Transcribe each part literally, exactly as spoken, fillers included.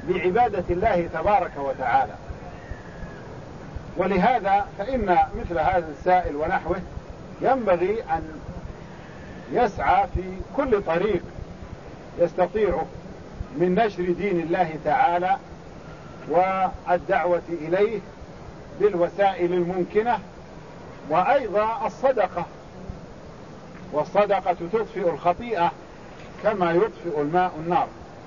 لعبادة الله تبارك وتعالى. ولهذا فإن مثل هذا السائل ونحوه ينبغي أن يسعى في كل طريق يستطيعه من نشر دين الله تعالى والدعوة إليه بالوسائل الممكنة، وأيضا الصدقة، والصدقة تطفئ الخطيئة كما يطفئ الماء النار.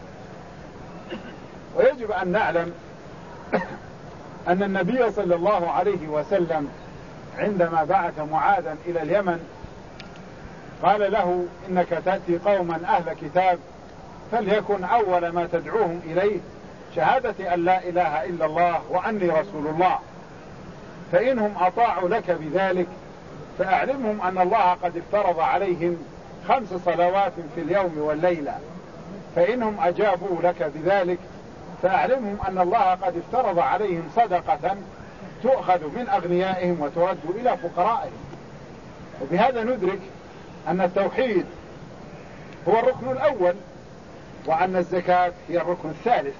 ويجب أن نعلم أن النبي صلى الله عليه وسلم عندما بعث معاذا إلى اليمن قال له: إنك تأتي قوما أهل كتاب فليكن أول ما تدعوهم إليه شهادة أن لا إله إلا الله وأني رسول الله، فإنهم أطاعوا لك بذلك فأعلمهم أن الله قد افترض عليهم خمس صلوات في اليوم والليلة، فإنهم أجابوا لك بذلك فأعلمهم أن الله قد افترض عليهم صدقة تؤخذ من أغنيائهم وترد إلى فقرائهم. وبهذا ندرك أن التوحيد هو الركن الأول، وأن الزكاة هي الركن الثالث.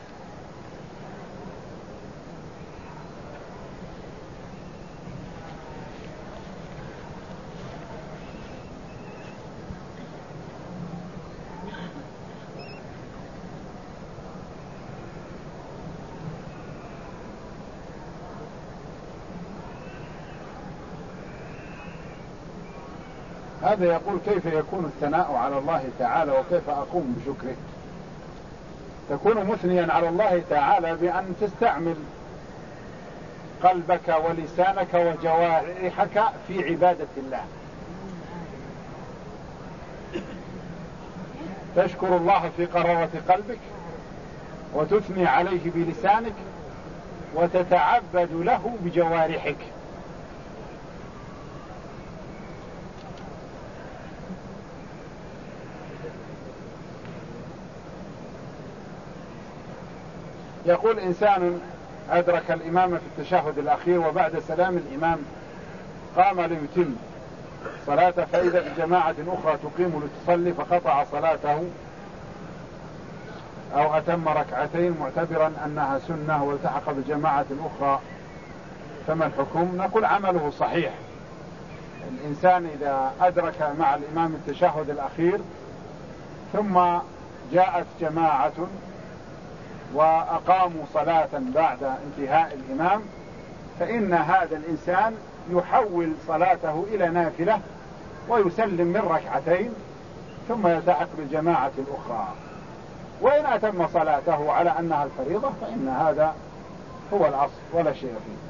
هذا يقول: كيف يكون الثناء على الله تعالى وكيف أقوم بشكره؟ تكون مثنيا على الله تعالى بأن تستعمل قلبك ولسانك وجوارحك في عبادة الله، تشكر الله في قرارة قلبك وتثني عليه بلسانك وتتعبد له بجوارحك. يقول: إنسان أدرك الإمام في التشهد الأخير وبعد سلام الإمام قام ليتم صلاته، فإذا بجماعة أخرى تقيم لتصلي فقطع صلاته أو أتم ركعتين معتبرا أنها سنة والتحق بجماعة أخرى، فما الحكم؟ نقول: عمله صحيح. الإنسان إذا أدرك مع الإمام التشهد الأخير ثم جاءت جماعة وأقاموا صلاة بعد انتهاء الإمام، فإن هذا الإنسان يحول صلاته إلى نافلة ويسلم من ركعتين ثم يلتحق بالجماعة الأخرى. وإن أتم صلاته على أنها الفريضة فإن هذا هو الأصل ولا شيء فيه.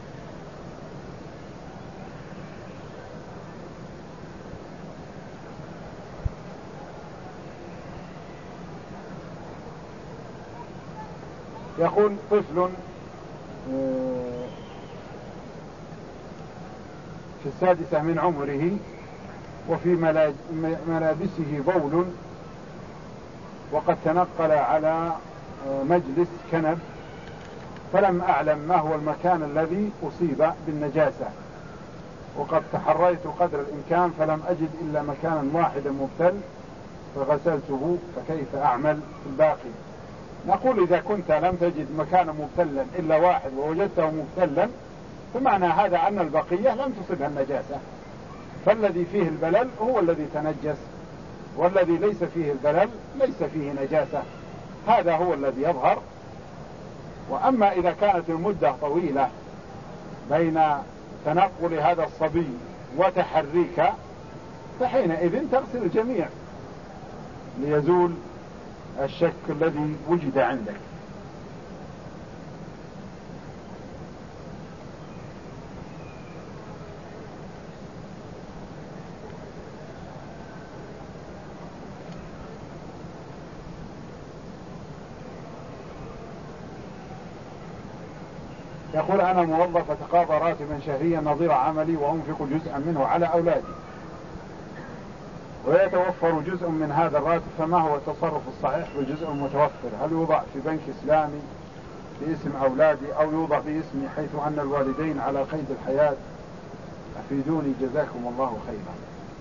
يقول: طفل في السادسة من عمره وفي ملابسه بول وقد تنقل على مجلس كنب، فلم أعلم ما هو المكان الذي أصيب بالنجاسة، وقد تحريت قدر الإمكان فلم أجد إلا مكانا واحدا مبتل فغسلته، فكيف أعمل في الباقي؟ نقول: إذا كنت لم تجد مكانا مبتلا إلا واحد ووجدته مبتلا فمعنى هذا أن البقية لم تصبها النجاسة، فالذي فيه البلل هو الذي تنجس، والذي ليس فيه البلل ليس فيه نجاسة، هذا هو الذي يظهر. وأما إذا كانت المدة طويلة بين تنقل هذا الصبي وتحريك فحينئذ تغسل الجميع ليزول الشك الذي وجد عندك. يقول: أنا موظف أتقاضى راتبا شهريا نظير عملي وأنفق جزءا منه على أولادي ويتوفر جزء من هذا الراتب، فما هو التصرف الصحيح بالجزء المتوفر؟ هل يوضع في بنك إسلامي باسم أولادي أو يوضع باسمي حيث أن الوالدين على قيد الحياة؟ أفيدوني جزاكم الله خيرا.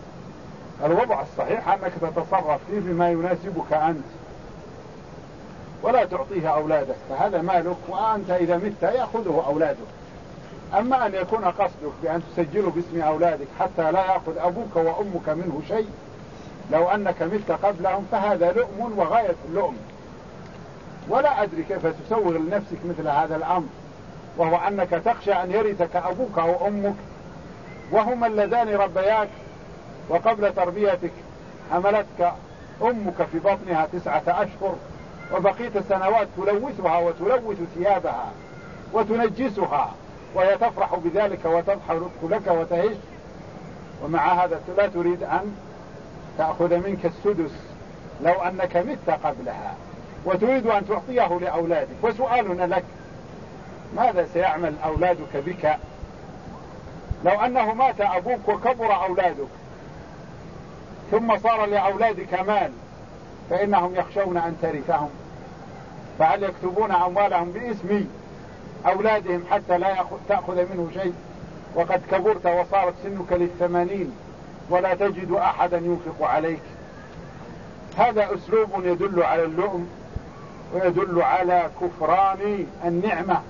الوضع الصحيح أنك تتصرف فيه بما يناسبك أنت، ولا تعطيه أولادك، فهذا مالك، وأنت إذا مت يأخذه أولادك. أما أن يكون قصدك بأن تسجله باسم أولادك حتى لا يأخذ أبوك وأمك منه شيء لو أنك مت قبلهم، فهذا لؤم وغاية اللؤم. ولا أدري كيف تسوغ لنفسك مثل هذا الأمر، وهو أنك تخشى أن يرثك أبوك أو أمك وهما اللذان ربياك، وقبل تربيتك حملتك أمك في بطنها تسعة أشهر، وبقيت سنوات تلوثها وتلوث ثيابها وتنجسها، وهي تفرح بذلك وتضحك لك وتهش، ومع هذا لا تريد أن تأخذ منك السدس لو أنك مت قبلها، وتريد أن تعطيه لأولادك. وسؤالنا لك: ماذا سيعمل أولادك بك لو أنه مات أبوك وكبر أولادك ثم صار لأولادك مال، فإنهم يخشون أن ترثهم، فهل يكتبون أموالهم باسم أولادهم حتى لا تأخذ منه شيء، وقد كبرت وصارت سنك للثمانين ولا تجد أحدا ينفق عليك؟ هذا أسلوب يدل على اللؤم ويدل على كفران النعمة.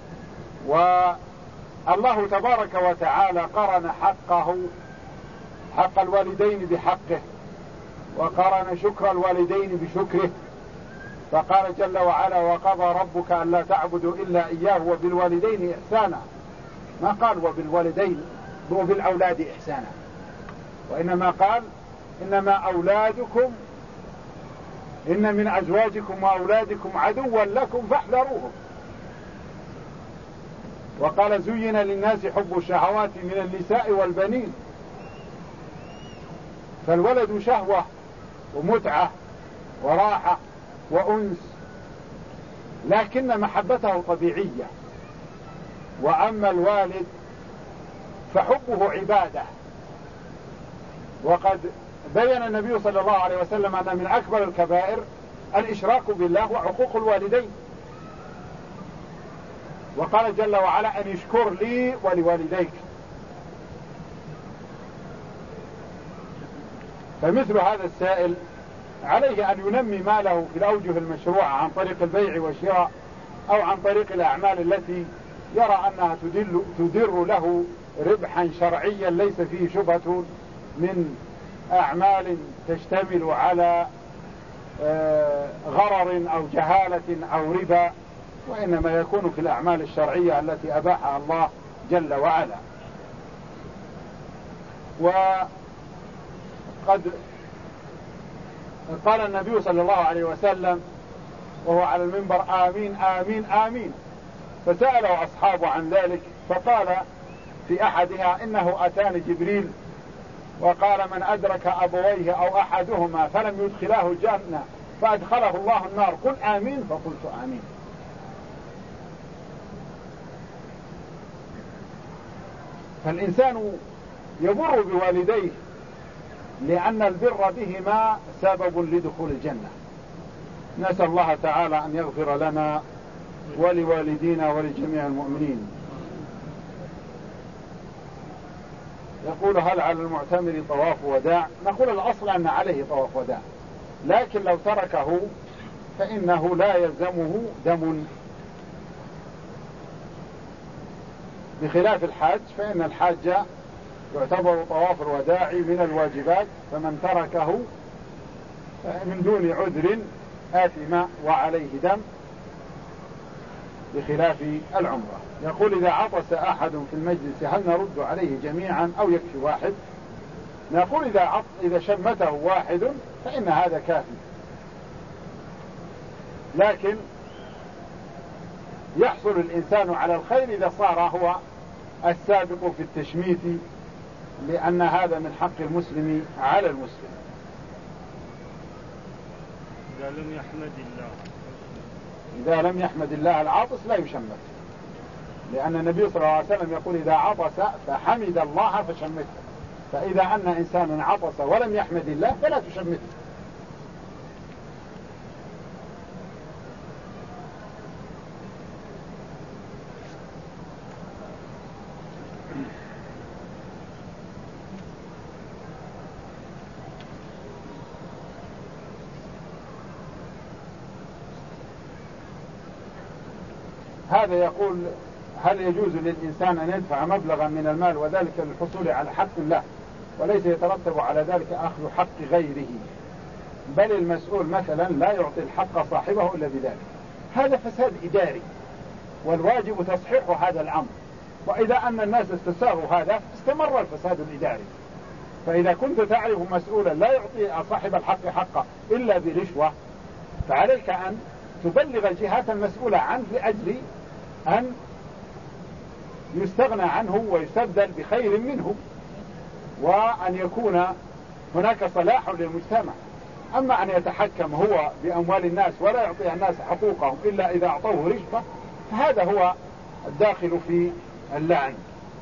والله تبارك وتعالى قرن حقه حق الوالدين بحقه، وقرن شكر الوالدين بشكره، فقال جل وعلا: وقضى ربك ألا تعبدوا إلا إياه وبالوالدين إحسانا. ما قال وبالوالدين وبالأولاد إحسانا، وإنما قال: إنما أولادكم إن من أزواجكم وأولادكم عدوا لكم فاحذروهم. وقال: زين للناس حب الشهوات من النساء والبنين. فالولد شهوة ومتعة وراحة وأنس، لكن محبته طبيعية. وأما الوالد فحبه عبادة، وقد بين النبي صلى الله عليه وسلم أن من أكبر الكبائر الإشراك بالله وعقوق الوالدين، وقال جل وعلا: أن يشكر لي ولوالديك. فمثل هذا السائل عليه أن ينمي ماله في الأوجه المشروعة عن طريق البيع والشراء، أو عن طريق الأعمال التي يرى أنها تدل تدر له ربحا شرعيا ليس فيه شبهة من أعمال تشتمل على غرر أو جهالة أو ربا، وإنما يكون في الأعمال الشرعية التي أباحها الله جل وعلا. وقد قال النبي صلى الله عليه وسلم وهو على المنبر: آمين آمين آمين. فسأله أصحابه عن ذلك، فقال في أحدها: إنه أتاني جبريل وقال: من أدرك أبويه أو أحدهما فلم يدخلاه الجنة فأدخله الله النار، قل آمين. فقلت آمين. فالإنسان يبر بوالديه لأن البر بهما سبب لدخول الجنة. نسأل الله تعالى أن يغفر لنا ولوالدينا ولجميع المؤمنين. يقول: هل على المعتمر طواف وداع؟ نقول الأصل أن عليه طواف وداع، لكن لو تركه فإنه لا يلزمه دم، بخلاف الحاج، فإن الحاج يعتبر طواف الوداع من الواجبات، فمن تركه من دون عذر آثم وعليه دم، بخلاف العمرة. يقول: إذا عطس أحد في المجلس هل نرد عليه جميعا أو يكفي واحد؟ نقول: إذا, عط... إذا شمته واحد فإن هذا كافي، لكن يحصل الإنسان على الخير إذا صار هو السابق في التشميت، لأن هذا من حق المسلم على المسلم. إذا لم يحمد الله إذا لم يحمد الله العاطس لا يشمت، لأن النبي صلى الله عليه وسلم يقول: إذا عطس فحمد الله فشمته. فإذا أن إنسان عطس ولم يحمد الله فلا تشمته. هذا يقول: هل يجوز للإنسان أن يدفع مبلغا من المال وذلك للحصول على حق له وليس يترتب على ذلك أخذ حق غيره، بل المسؤول مثلا لا يعطي الحق صاحبه إلا بذلك؟ هذا فساد إداري، والواجب تصحيح هذا الأمر. وإذا أن الناس استساغوا هذا استمر الفساد الإداري. فإذا كنت تعرف مسؤولا لا يعطي صاحب الحق حقه إلا برشوة، فعليك أن تبلغ الجهات المسؤولة عنه لأجل أن يستغنى عنه ويستبدل بخير منه، وأن يكون هناك صلاح للمجتمع. أما أن يتحكم هو بأموال الناس ولا يعطي الناس حقوقهم إلا إذا أعطوه رشوة، فهذا هو الداخل في اللعن.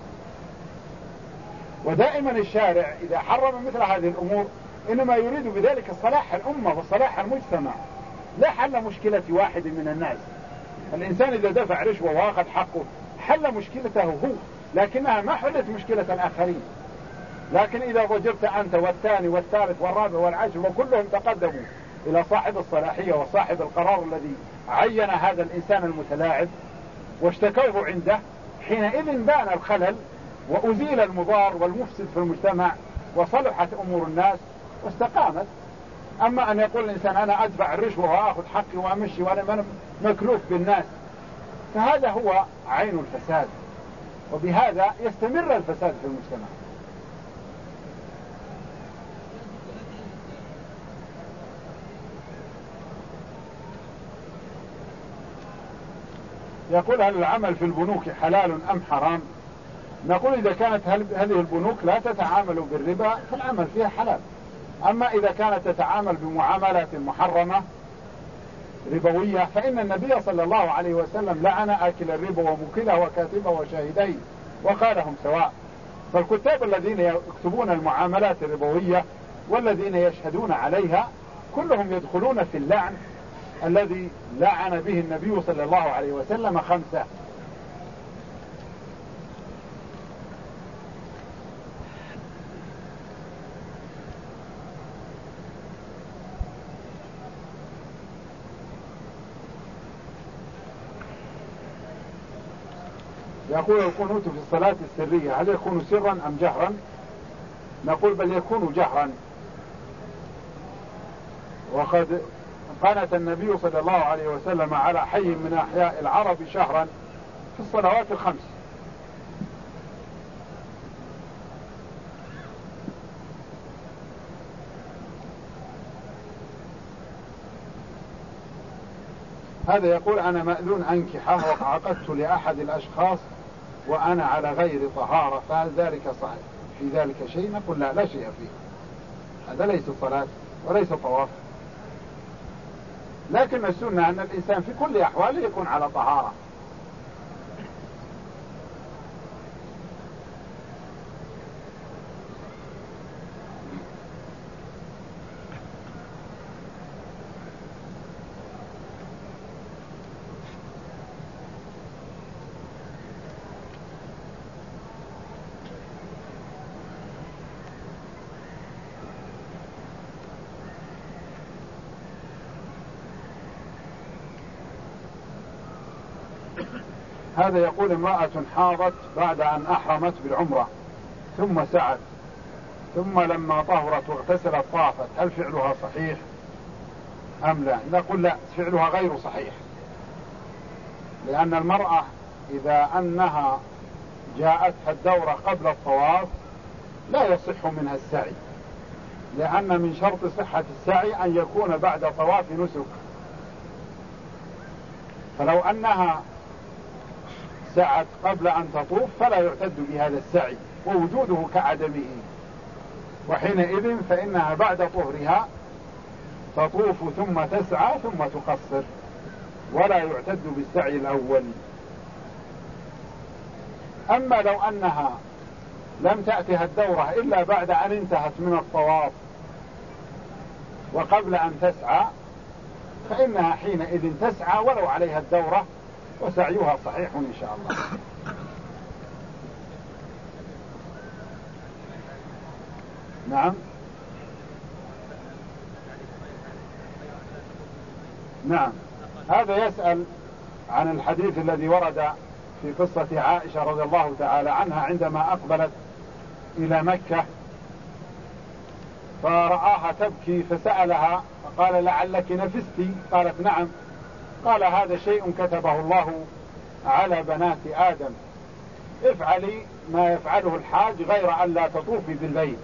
ودائما الشارع إذا حرم مثل هذه الأمور إنما يريد بذلك صلاح الأمة وصلاح المجتمع، لا حل مشكلة واحد من الناس. الإنسان إذا دفع رشوة وأخذ حقه حل مشكلته هو، لكنها ما حلت مشكلة الآخرين. لكن إذا ضجرت أنت والثاني والثالث والرابع والعاشر وكلهم تقدموا إلى صاحب الصلاحية وصاحب القرار الذي عين هذا الإنسان المتلاعب واشتكوه عنده، حينئذ بان الخلل وأزيل المضار والمفسد في المجتمع وصلحت أمور الناس واستقامت. أما أن يقول الإنسان أنا أدفع الرشوة وأخذ حقي وأمشي وأنا مكلوف بالناس، فهذا هو عين الفساد، وبهذا يستمر الفساد في المجتمع. يقول: هل العمل في البنوك حلال أم حرام؟ نقول: إذا كانت هذه البنوك لا تتعامل بالربا فالعمل فيها حلال. أما إذا كانت تتعامل بمعاملات محرمة ربوية فإن النبي صلى الله عليه وسلم لعن آكل الربا وموكله وكاتبه وشاهديه وقالهم سواء. فالكتاب الذين يكتبون المعاملات الربوية والذين يشهدون عليها كلهم يدخلون في اللعن الذي لعن به النبي صلى الله عليه وسلم خمسة. يقول: القنوت في الصلاة السرية هل يكون سرا أم جهرا؟ نقول: بل يكون جهرا. وقد قنت النبي صلى الله عليه وسلم على حي من أحياء العرب شهرا في الصلوات الخمس. هذا يقول: أنا مأذون أنكحة وعقدت لأحد الأشخاص وأنا على غير طهارة، فهل ذلك صحيح؟ في ذلك شيء؟ نقول: لا لا شيء فيه، هذا ليس صلاة وليس طواف. لكن السنة أن الإنسان في كل أحواله يكون على طهارة. هذا يقول: امرأة حاضت بعد أن أحرمت بالعمرة ثم سعت ثم لما طهرت واغتسلت طافت، هل فعلها صحيح أم لا؟ نقول: لا، فعلها غير صحيح، لأن المرأة إذا أنها جاءتها الدورة قبل الطواف لا يصح منها السعي، لأن من شرط صحة السعي أن يكون بعد طواف نسك. فلو أنها سعت قبل أن تطوف فلا يعتد بهذا السعي ووجوده كعدمه، وحينئذ فإنها بعد طهرها تطوف ثم تسعى ثم تقصر، ولا يعتد بالسعي الأول. أما لو أنها لم تأتها الدورة إلا بعد أن انتهت من الطواف وقبل أن تسعى فإنها حينئذ تسعى ولو عليها الدورة، وسعيها صحيح إن شاء الله. نعم نعم هذا يسأل عن الحديث الذي ورد في قصة عائشة رضي الله تعالى عنها عندما أقبلت إلى مكة فرآها تبكي فسألها فقال لعلك نفستي؟ قالت نعم. قال هذا شيء كتبه الله على بنات آدم، افعلي ما يفعله الحاج غير أن لا تطوفي بالبيت.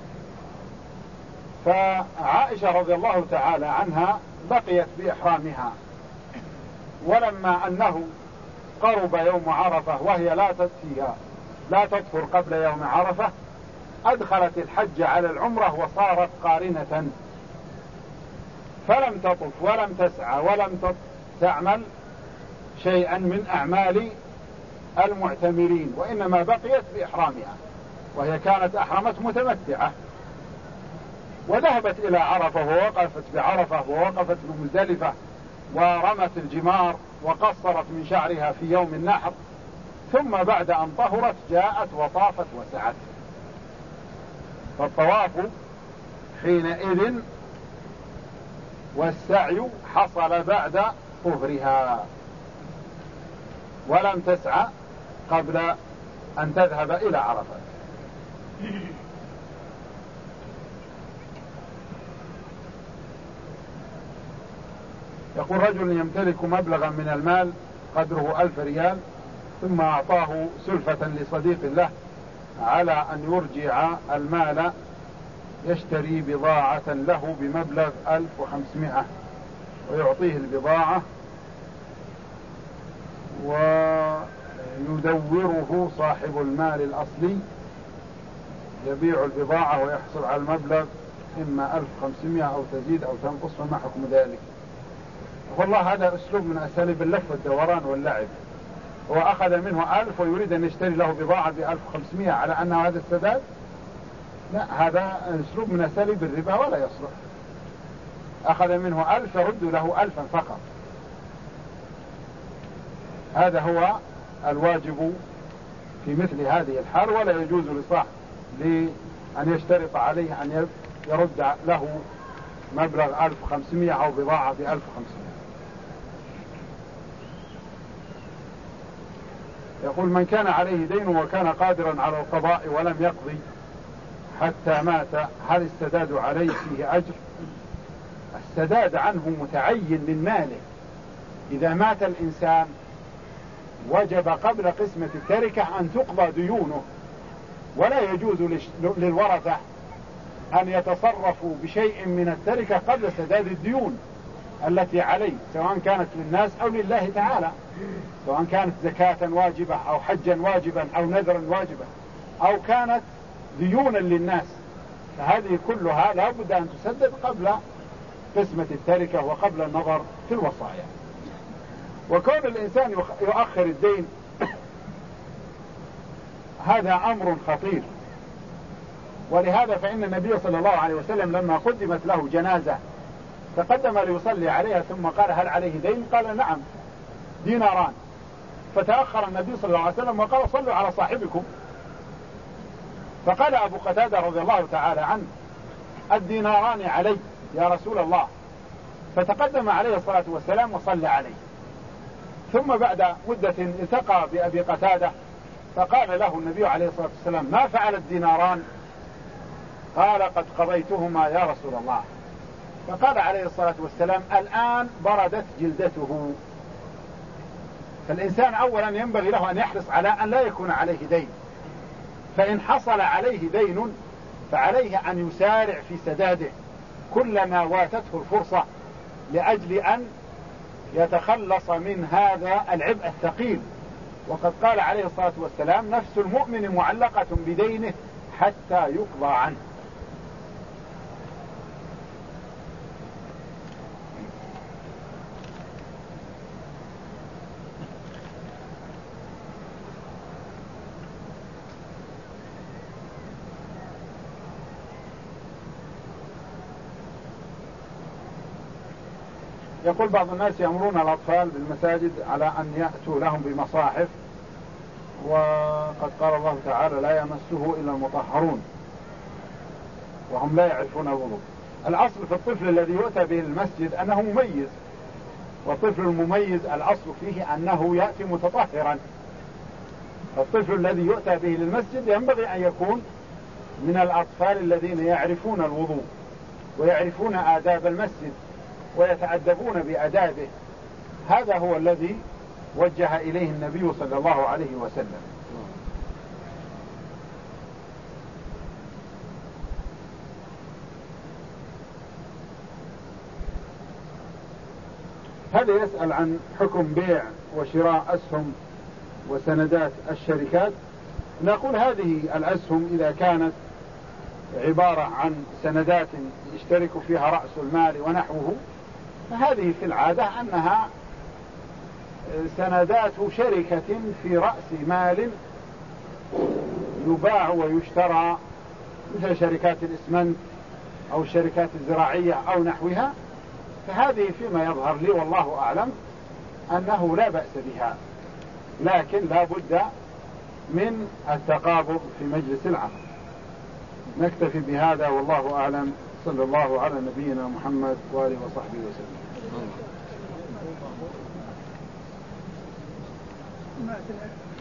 فعائشة رضي الله تعالى عنها بقيت بإحرامها، ولما أنه قرب يوم عرفة وهي لا تأتيها لا تطهر قبل يوم عرفة أدخلت الحج على العمرة وصارت قارنة، فلم تطف ولم تسعى ولم تعمل شيئا من أعمال المعتمرين، وإنما بقيت بإحرامها، وهي كانت أحرمت متمتعة، وذهبت إلى عرفة ووقفت بعرفة ووقفت بمزدلفة ورمت الجمار وقصرت من شعرها في يوم النحر، ثم بعد أن طهرت جاءت وطافت وسعت. فالطواف حينئذ والسعي حصل بعد طهرها، ولم تسعى قبل أن تذهب إلى عرفة. يقول رجل يمتلك مبلغا من المال قدره ألف ريال ثم أعطاه سلفة لصديق له على أن يرجع المال يشتري بضاعة له بمبلغ ألف وخمسمائة ويعطيه البضاعة ويدوره صاحب المال الأصلي يبيع البضاعة ويحصل على المبلغ إما ألف وخمسمائة أو تزيد أو تنقص، فما حكم ذلك؟ والله هذا أسلوب من أساليب اللف والدوران واللعب. هو أخذ منه ألف ويريد أن يشتري له بضاعة بألف وخمسمائة على أنه هذا السداد؟ لا، هذا أسلوب من أساليب الربا ولا يصلح. أخذ منه ألف يرد له ألفا فقط. هذا هو الواجب في مثل هذه الحال، ولا يجوز لصاحب لأن يشترط عليه أن يرد له مبلغ ألف وخمسمائة أو بضاعة بألف وخمسمائة. يقول من كان عليه دين وكان قادرا على القضاء ولم يقضي حتى مات، هل السداد عليه فيه أجر؟ السداد عنه متعين من ماله. إذا مات الإنسان وجب قبل قسمة التركة أن تقضى ديونه، ولا يجوز للورثة أن يتصرفوا بشيء من التركة قبل سداد الديون التي عليه، سواء كانت للناس أو لله تعالى، سواء كانت زكاة واجبة أو حجا واجبا أو نذرا واجبا أو كانت ديونا للناس، فهذه كلها لا بد أن تسدد قبل قسمة التركة وقبل النظر في الوصايا. وكون الإنسان يؤخر الدين هذا أمر خطير، ولهذا فإن النبي صلى الله عليه وسلم لما قدمت له جنازة تقدم ليصلي عليها ثم قال هل عليه دين؟ قال نعم ديناران، فتأخر النبي صلى الله عليه وسلم وقال صلوا على صاحبكم. فقال أبو قتادة رضي الله تعالى عنه الديناران علي يا رسول الله، فتقدم عليه الصلاة والسلام وصلى عليه. ثم بعد مدة التقى بأبي قتادة فقال له النبي عليه الصلاة والسلام ما فعل الديناران؟ قال قد قضيتهما يا رسول الله. فقال عليه الصلاة والسلام الآن بردت جلدته. فالإنسان أولا ينبغي له أن يحرص على أن لا يكون عليه دين، فإن حصل عليه دين فعليه أن يسارع في سداده كلما واتته الفرصة لأجل أن يتخلص من هذا العبء الثقيل. وقد قال عليه الصلاة والسلام نفس المؤمن معلقة بدينه حتى يقضى عنه. يقول بعض الناس يأمرون الأطفال بالمساجد على أن يأتوا لهم بمصاحف، وقد قال الله تعالى لا يمسه إلا المطهرون، وهم لا يعرفون الوضوء. الأصل في الطفل الذي يؤتى به المسجد أنه مميز، والطفل المميز الأصل فيه أنه يأتي متطهرا. الطفل الذي يؤتى به للمسجد ينبغي أن يكون من الأطفال الذين يعرفون الوضوء ويعرفون آداب المسجد ويتأدبون بآدابه. هذا هو الذي وجه إليه النبي صلى الله عليه وسلم. هذا يسأل عن حكم بيع وشراء أسهم وسندات الشركات. نقول هذه الأسهم إذا كانت عبارة عن سندات يشترك فيها رأس المال ونحوه، فهذه في العادة أنها سندات شركة في رأس مال يباع ويشترى، مثل شركات الإسمنت أو الشركات الزراعية أو نحوها. فهذه فيما يظهر لي والله أعلم أنه لا بأس بها، لكن لا بد من التقابض في مجلس العقد. نكتفي بهذا والله أعلم. صلى الله على نبينا محمد وآله وصحبه وسلم.